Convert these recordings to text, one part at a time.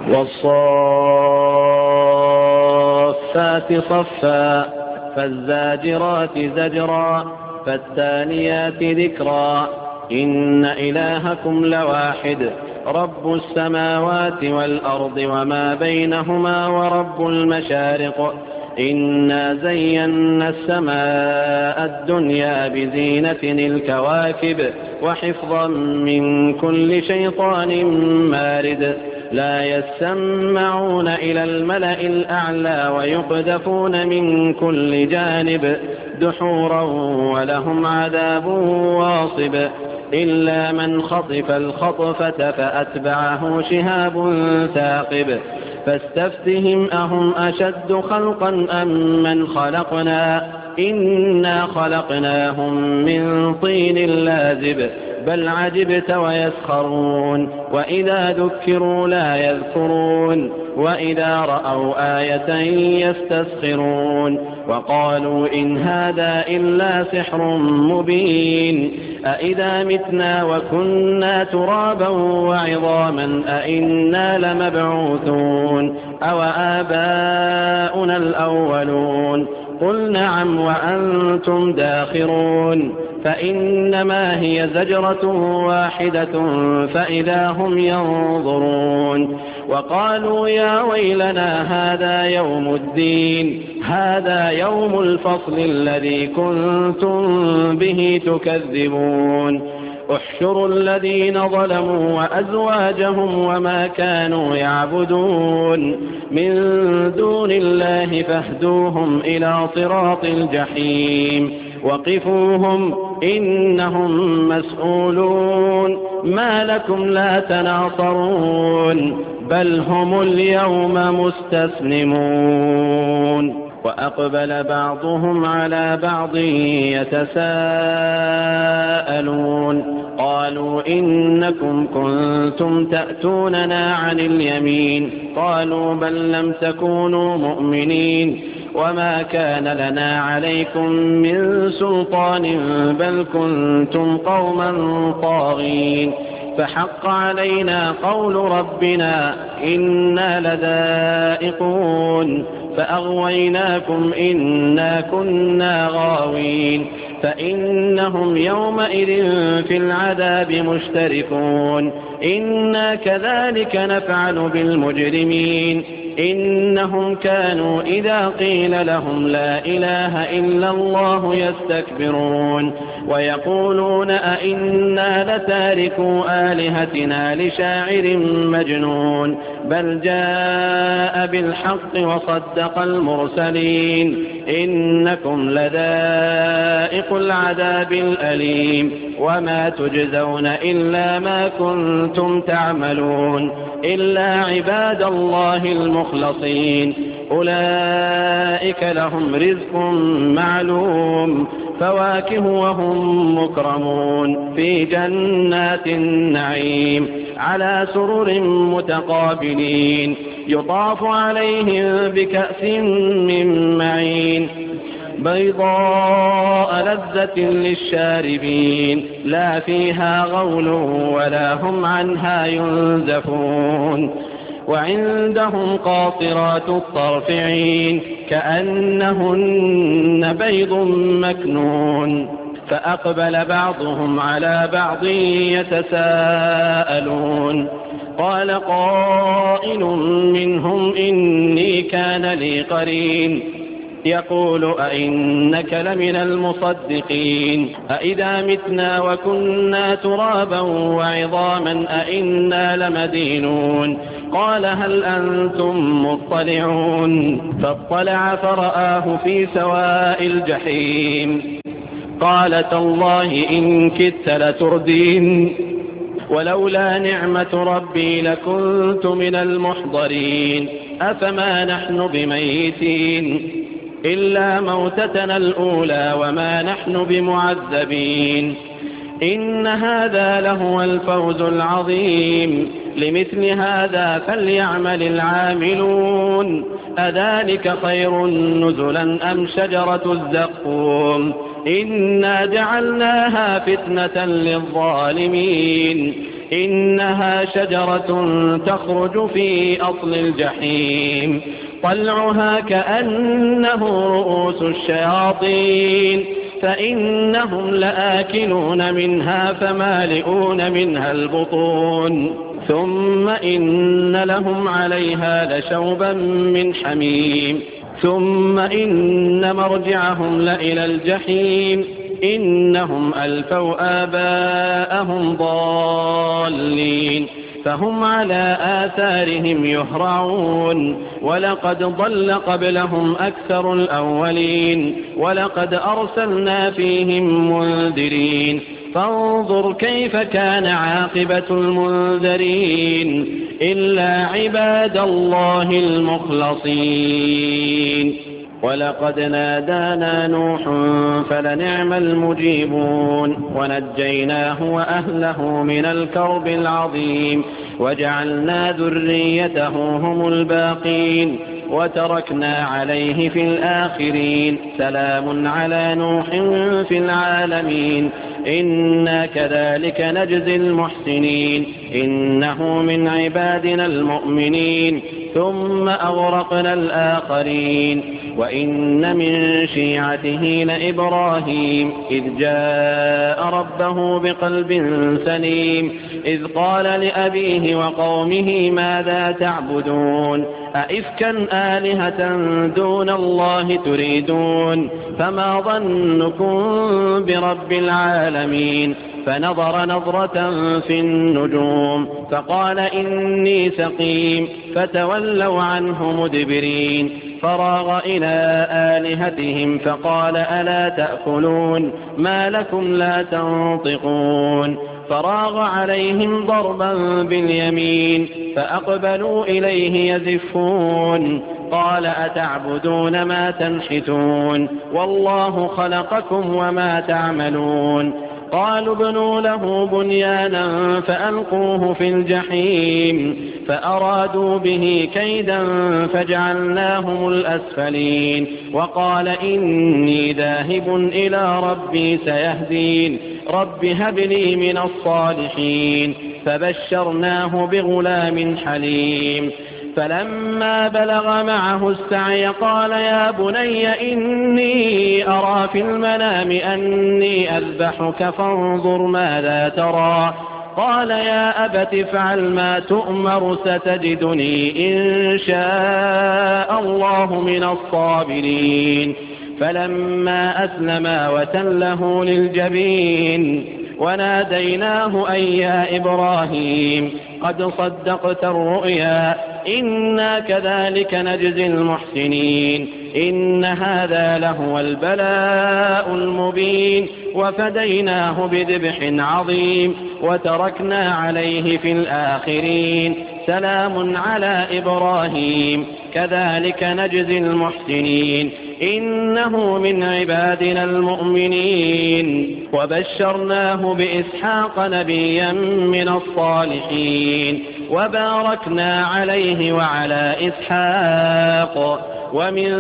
والصافات صفا فالزاجرات زجرا فالتاليات ذكرا إن إلهكم لواحد رب السماوات والأرض وما بينهما ورب المشارق إنا زينا السماء الدنيا بزينة الكواكب وحفظا من كل شيطان مارد لا يسمعون إلى الملأ الأعلى ويقذفون من كل جانب دحورا ولهم عذاب واصب إلا من خطف الخطفة فأتبعه شهاب ثاقب فاستفتهم أهم أشد خلقا أم من خلقنا إنا خلقناهم من طين لازب بل عجبت ويسخرون وإذا ذكروا لا يذكرون وإذا رأوا آية يستسخرون وقالوا إن هذا إلا سحر مبين أإذا متنا وكنا ترابا وعظاما أإنا لمبعوثون أو آباؤنا الأولون قل نعم وأنتم داخرون فإنما هي زجرة واحدة فإذا هم ينظرون وقالوا يا ويلنا هذا يوم الدين هذا يوم الفصل الذي كنتم به تكذبون احشروا الذين ظلموا وأزواجهم وما كانوا يعبدون من دون الله فاهدوهم إلى صراط الجحيم وقفوهم إنهم مسؤولون ما لكم لا تناصرون بل هم اليوم مستسلمون وأقبل بعضهم على بعض يتساءلون قالوا إنكم كنتم تأتوننا عن اليمين قالوا بل لم تكونوا مؤمنين وما كان لنا عليكم من سلطان بل كنتم قوما طاغين فحق علينا قول ربنا إنا لذائقون فأغويناكم إنا كنا غاوين فإنهم يومئذ في العذاب مشتركون إنا كذلك نفعل بالمجرمين إنهم كانوا إذا قيل لهم لا إله إلا الله يستكبرون ويقولون أئنا لتاركوا آلهتنا لشاعر مجنون بل جاء بالحق وصدق المرسلين إنكم لذائق العذاب الأليم وما تجزون إلا ما كنتم تعملون إلا عباد الله المخلصين أولئك لهم رزق معلوم فواكه وهم مكرمون في جنات النعيم على سرر متقابلين يطاف عليهم بكأس من معين بيضاء لذة للشاربين لا فيها غول ولا هم عنها ينزفون وعندهم قاصرات الطرف عين كأنهن بيض مكنون فأقبل بعضهم على بعض يتساءلون قال قائل منهم إني كان لي قرين يقول أئنك لمن المصدقين أئذا متنا وكنا ترابا وعظاما أئنا لمدينون قال هل أنتم مطلعون فاطلع فرآه في سواء الجحيم قال تالله إن كدت لتردين ولولا نعمة ربي لكنت من المحضرين أفما نحن بميتين إلا موتتنا الأولى وما نحن بمعذبين إن هذا لهو الفوز العظيم لمثل هذا فليعمل العاملون أذلك خير نزلا أم شجرة الزقوم إنا جعلناها فتنة للظالمين إنها شجرة تخرج في أصل الجحيم طلعها كأنه رؤوس الشياطين فإنهم لآكلون منها فمالئون منها البطون ثم إن لهم عليها لشوبا من حميم ثم إن مرجعهم لإلى الجحيم إنهم ألفوا آباءهم ضالين فهم على آثارهم يهرعون ولقد ضل قبلهم أكثر الأولين ولقد أرسلنا فيهم منذرين فانظر كيف كان عاقبة المنذرين إلا عباد الله المخلصين ولقد نادانا نوح فلنعم المجيبون ونجيناه وأهله من الكرب العظيم وجعلنا ذريته هم الباقين وتركنا عليه في الآخرين سلام على نوح في العالمين إنا كذلك نجزي المحسنين إنه من عبادنا المؤمنين ثم أغرقنا الآخرين وإن من شيعته لإبراهيم إذ جاء ربه بقلب سليم إذ قال لأبيه وقومه ماذا تعبدون أئفكا آلهة دون الله تريدون فما ظنكم برب العالمين فنظر نظرة في النجوم فقال إني سقيم فتولوا عنه مدبرين فراغ إلى آلهتهم فقال ألا تأكلون ما لكم لا تنطقون فراغ عليهم ضربا باليمين فأقبلوا إليه يزفون قال أتعبدون ما تنحتون والله خلقكم وما تعملون قالوا ابنوا له بنيانا فألقوه في الجحيم فأرادوا به كيدا فجعلناهم الأسفلين وقال إني ذاهب إلى ربي سيهدين رب هب لي من الصالحين فبشرناه بغلام حليم فلما بلغ معه السعي قال يا بني إني أرى في المنام أني أذبحك فانظر ماذا ترى قال يا أبت افعل ما تؤمر ستجدني إن شاء الله من الصابرين فلما أسلما وتله للجبين وناديناه أن يا إبراهيم قد صدقت الرؤيا إنا كذلك نجزي المحسنين إن هذا لهو البلاء المبين وفديناه بذبح عظيم وتركنا عليه في الآخرين سلام على إبراهيم كذلك نجزي المحسنين إنه من عبادنا المؤمنين وبشرناه بإسحاق نبيا من الصالحين وباركنا عليه وعلى إسحاق ومن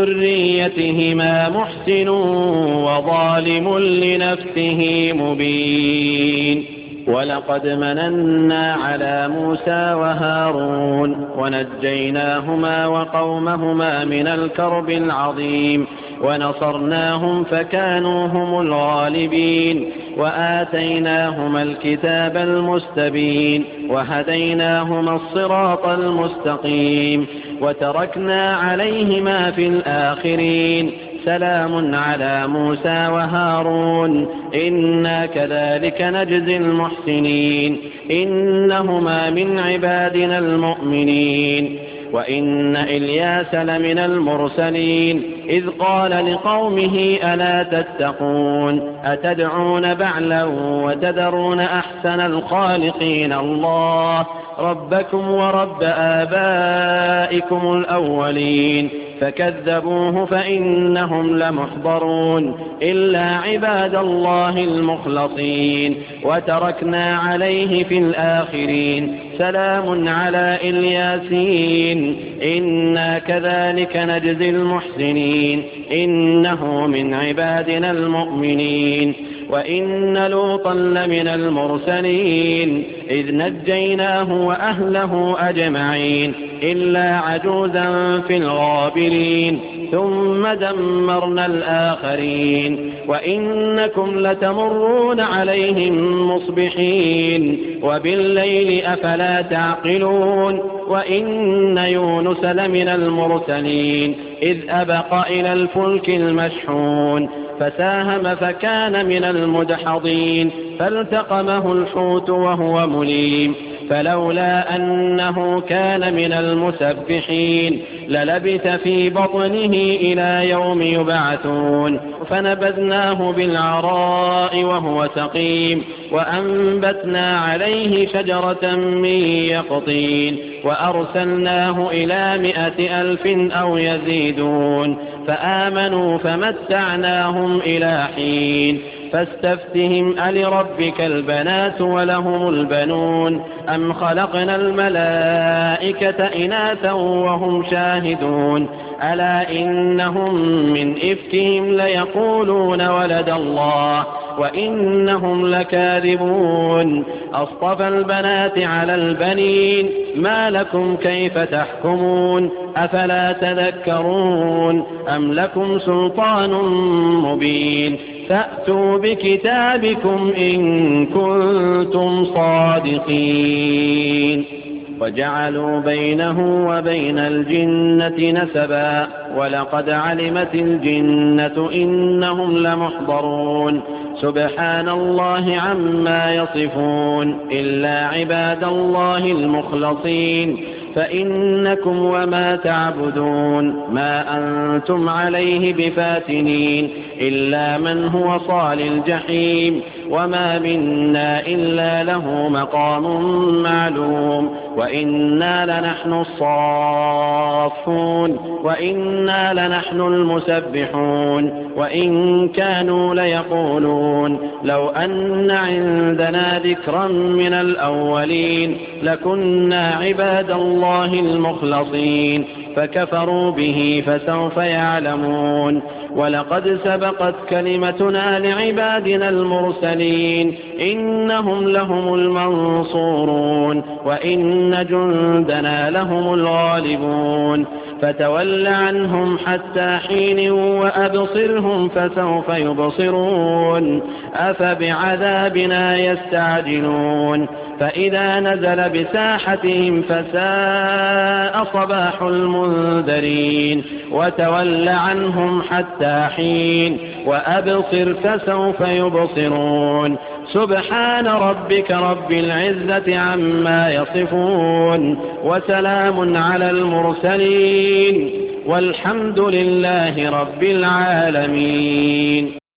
ذريتهما محسن وظالم لنفسه مبين ولقد مننا على موسى وهارون ونجيناهما وقومهما من الكرب العظيم ونصرناهم فكانوا هم الغالبين وآتيناهما الكتاب المستبين وهديناهما الصراط المستقيم وتركنا عليهما في الآخرين سلام على موسى وهارون إنا كذلك نجزي المحسنين إنهما من عبادنا المؤمنين وإن إلياس لمن المرسلين إذ قال لقومه ألا تتقون أتدعون بعلا وتذرون أحسن الخالقين الله ربكم ورب آبائكم الأولين فكذبوه فإنهم لمحضرون إلا عباد الله المخلصين وتركنا عليه في الآخرين سلام على الياسين إنا كذلك نجزي المحسنين إنه من عبادنا المؤمنين وإن لوطا لمن المرسلين إذ نجيناه وأهله أجمعين إلا عجوزا في الغابرين ثم دمرنا الآخرين وإنكم لتمرون عليهم مصبحين وبالليل أفلا تعقلون وإن يونس لمن المرسلين إذ أبق إلى الفلك المشحون فساهم فكان من المدحضين فالتقمه الحوت وهو مليم فلولا أنه كان من المسبحين للبث في بطنه إلى يوم يبعثون فنبذناه بالعراء وهو سقيم وأنبتنا عليه شجرة من يقطين وأرسلناه إلى 100,000 أو يزيدون فآمنوا فمتعناهم إلى حين فاستفتهم ألربك البنات ولهم البنون أم خلقنا الملائكة إناثا وهم شاهدون ألا إنهم من إفكهم ليقولون ولد الله وإنهم لكاذبون أصطفى البنات على البنين ما لكم كيف تحكمون أفلا تذكرون أم لكم سلطان مبين فأتوا بكتابكم إن كنتم صادقين وجعلوا بينه وبين الجنة نسبا ولقد علمت الجنة إنهم لمحضرون سبحان الله عما يصفون إلا عباد الله المخلصين فإنكم وما تعبدون ما أنتم عليه بفاتنين إلا من هو صال الجحيم وما منا إلا له مقام معلوم وإنا لنحن الصافون وإنا لنحن المسبحون وإن كانوا ليقولون لو أن عندنا ذكرا من الأولين لكنا عباد الله المخلصين فكفروا به فسوف يعلمون ولقد سبقت كلمتنا لعبادنا المرسلين إنهم لهم المنصورون وإن جندنا لهم الغالبون فتول عنهم حتى حين وأبصرهم فسوف يبصرون أفبعذابنا يستعجلون فإذا نزل بساحتهم فساء صباح المنذرين وتول عنهم حتى حين وأبصر فسوف يبصرون سبحان ربك رب العزة عما يصفون وسلام على المرسلين والحمد لله رب العالمين.